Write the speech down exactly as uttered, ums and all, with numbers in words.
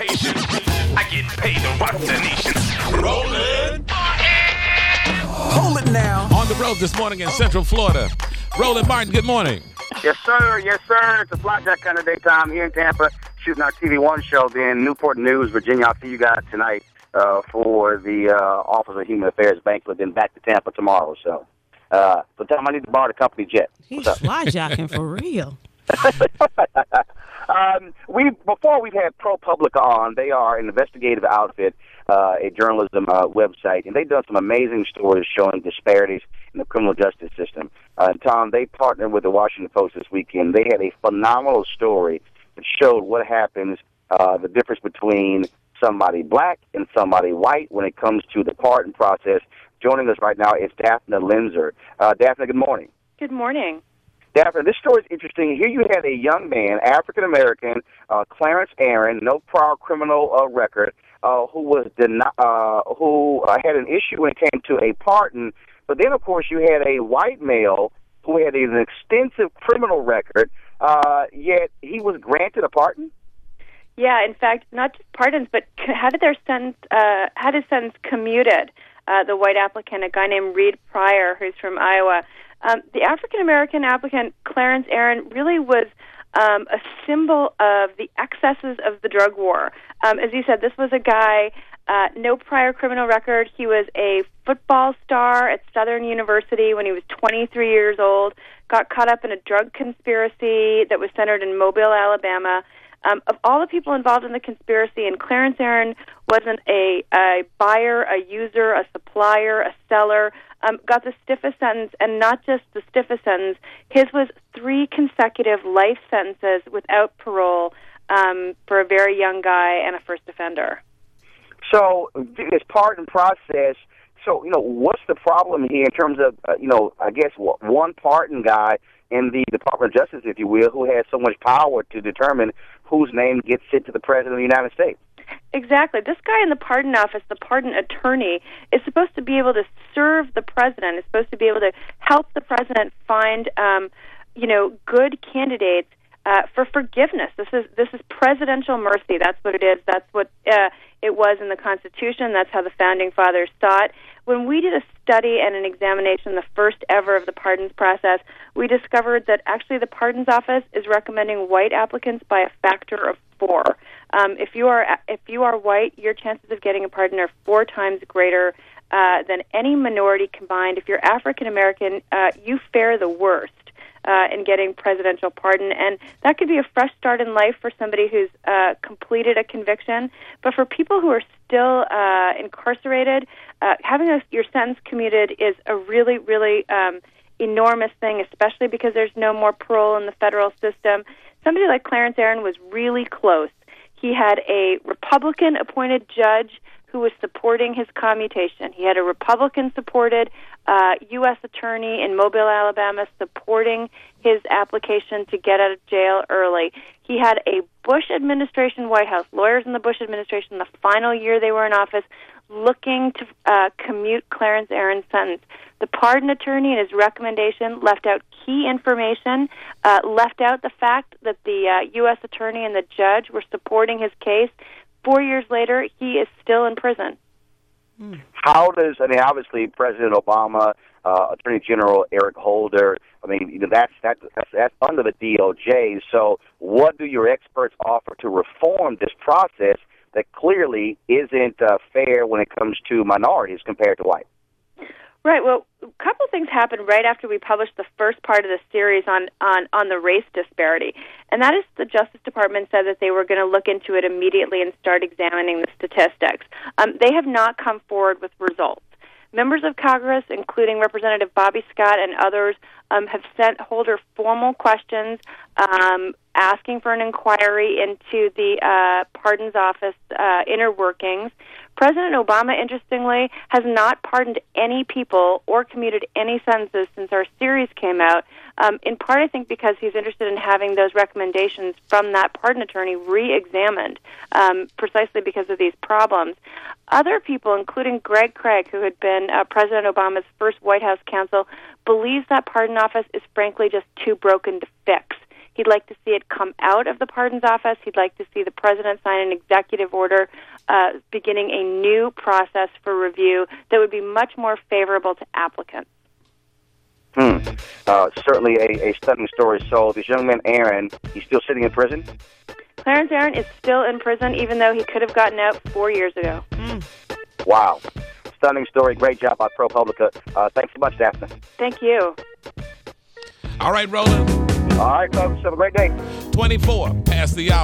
station. I get paid to rock the nation. Roland Martin. Hold it now. On the road this morning in Central Florida. Roland Martin, good morning. Yes, sir. Yes, sir. It's a Blackjack kind of daytime here in Tampa, shooting our T V one show. Then Newport News, Virginia. I'll see you guys tonight uh, for the uh, Office of Human Affairs banquet. Then back to Tampa tomorrow. So, uh, so tell them I need to borrow the company jet. He's flyjacking for real. um, we before we've had ProPublica on. They are an investigative outfit, uh, a journalism uh, website, and they've done some amazing stories showing disparities in the criminal justice system. Uh, Tom, they partnered with the Washington Post this weekend. They had a phenomenal story that showed what happens, uh, the difference between somebody black and somebody white when it comes to the pardon process. Joining us right now is Daphne Linzer. Uh, Daphne, good morning. Good morning. Daphne, this story is interesting. Here you had a young man, African-American, uh, Clarence Aaron, no prior criminal uh, record, uh, who was den- uh, who uh, had an issue when it came to a pardon. But then, of course, you had a white male who had an extensive criminal record, uh, yet he was granted a pardon? Yeah, in fact, not just pardons, but how did their sentence, uh, had his sentence commuted? Uh, the white applicant, a guy named Reed Pryor, who's from Iowa. Um, the African-American applicant, Clarence Aaron, really was um, a symbol of the excesses of the drug war. Um, as you said, this was a guy, uh, no prior criminal record. He was a football star at Southern University when he was twenty-three years old, got caught up in a drug conspiracy that was centered in Mobile, Alabama. Um, of all the people involved in the conspiracy, and Clarence Aaron wasn't a, a buyer, a user, a supplier, a seller, um, got the stiffest sentence, and not just the stiffest sentence. His was three consecutive life sentences without parole um, for a very young guy and a first offender. So this pardon process, so, you know, what's the problem here in terms of, uh, you know, I guess one pardon guy in the Department of Justice, if you will, who has so much power to determine whose name gets sent to the President of the United States? Exactly. This guy in the pardon office, the pardon attorney, is supposed to be able to serve the president, is supposed to be able to help the president find, um, you know, good candidates uh, for forgiveness. This is this is presidential mercy. That's what it is. That's what uh, it was in the Constitution. That's how the Founding Fathers saw it. When we did a study and an examination, the first ever of the pardons process, we discovered that actually the Pardons Office is recommending white applicants by a factor of four. Um, if you are if you are white, your chances of getting a pardon are four times greater uh, than any minority combined. If you're African American, uh, you fare the worst uh, in getting presidential pardon, and that could be a fresh start in life for somebody who's uh, completed a conviction. But for people who are still uh, incarcerated, uh, having a, your sentence commuted is a really, really um, enormous thing, especially because there's no more parole in the federal system. Somebody like Clarence Aaron was really close. He had a Republican-appointed judge who was supporting his commutation. He had a Republican-supported uh, U S attorney in Mobile, Alabama, supporting his application to get out of jail early. He had a Bush administration White House, lawyers in the Bush administration, the final year they were in office, looking to uh, commute Clarence Aaron's sentence. The pardon attorney in his recommendation left out key information, uh, left out the fact that the uh, U S attorney and the judge were supporting his case. Four years later, he is still in prison. Hmm. How does, I mean, obviously President Obama, uh, Attorney General Eric Holder, I mean, you know, that's, that, that's, that's under the D O J. So what do your experts offer to reform this process that clearly isn't uh, fair when it comes to minorities compared to white? Right. Well, a couple of things happened right after we published the first part of the series on, on, on the race disparity. And that is the Justice Department said that they were going to look into it immediately and start examining the statistics. Um, they have not come forward with results. Members of Congress, including Representative Bobby Scott and others, um, have sent Holder formal questions um, asking for an inquiry into the uh, Pardons Office uh, inner workings. President Obama, interestingly, has not pardoned any people or commuted any sentences since our series came out, um, in part, I think, because he's interested in having those recommendations from that pardon attorney re-examined, um, precisely because of these problems. Other people, including Greg Craig, who had been uh, President Obama's first White House counsel, believes that pardon office is frankly just too broken to fix. He'd like to see it come out of the pardons office. He'd like to see the president sign an executive order uh, beginning a new process for review that would be much more favorable to applicants. Hmm. Uh, certainly a, a stunning story. So this young man, Aaron, he's still sitting in prison? Clarence Aaron is still in prison, even though he could have gotten out four years ago. Mm. Wow. Stunning story. Great job by ProPublica. Uh, thanks so much, Daphne. Thank you. All right, Roland. All right, folks. Have a great day. twenty-four past the hour.